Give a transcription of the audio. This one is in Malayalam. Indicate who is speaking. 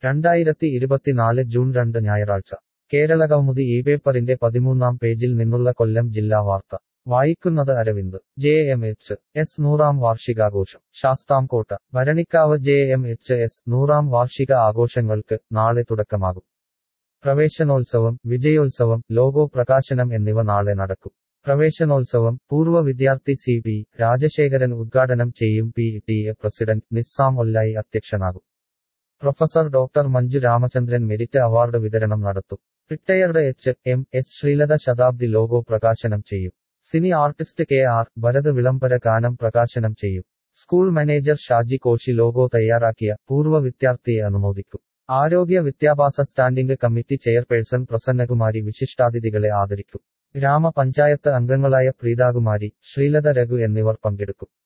Speaker 1: 2024 ജൂൺ 2 ഞായറാഴ്ച കേരളകൗമുദി ഈ പേപ്പറിന്റെ 13-ാം പേജിൽ നിന്നുള്ള കൊല്ലം ജില്ലാ വാർത്ത വായിക്കുന്നത് അരവിന്ദ് JMHS 100-ാം വാർഷികാഘോഷം ശാസ്താംകോട്ട ഭരണിക്കാവ് JMHS 100-ാം വാർഷിക ആഘോഷങ്ങൾക്ക് നാളെ തുടക്കമാകും പ്രവേശനോത്സവം വിജയോത്സവം ലോഗോ പ്രകാശനം എന്നിവ നാളെ നടക്കും പ്രവേശനോത്സവം പൂർവ്വ വിദ്യാർത്ഥി CP രാജശേഖരൻ ഉദ്ഘാടനം ചെയ്യും PTA പ്രസിഡന്റ് നിസ്സാം ഒല്ലായി അധ്യക്ഷനാകും professor doctor Manju Ramachandran merit award വിതരണം നടത്തും റിട്ടയർഡ് HM.S. ശ്രീലത ശതാബ്ദി ലോഗോ പ്രകാശനം ചെയ്യും സിനി ആർട്ടിസ്റ്റ് KR ഭരത് വിളംബര ഗാനം പ്രകാശനം ചെയ്യും school manager Shaji Koshy logo തയ്യാറാക്കിയ പൂർവ്വ വിദ്യാർത്ഥിയെ അനുമോദിക്കും ആരോഗ്യ വിദ്യാഭ്യാസ സ്റ്റാൻഡിംഗ് കമ്മിറ്റി ചെയർപേഴ്സൺ പ്രസന്നകുമാരി വിശിഷ്ടാതിഥികളെ ആദരിക്കും ഗ്രാമപഞ്ചായത്ത് അംഗങ്ങളായ പ്രീതാകുമാരി ശ്രീലത രഘു എന്നിവർ പങ്കെടുക്കും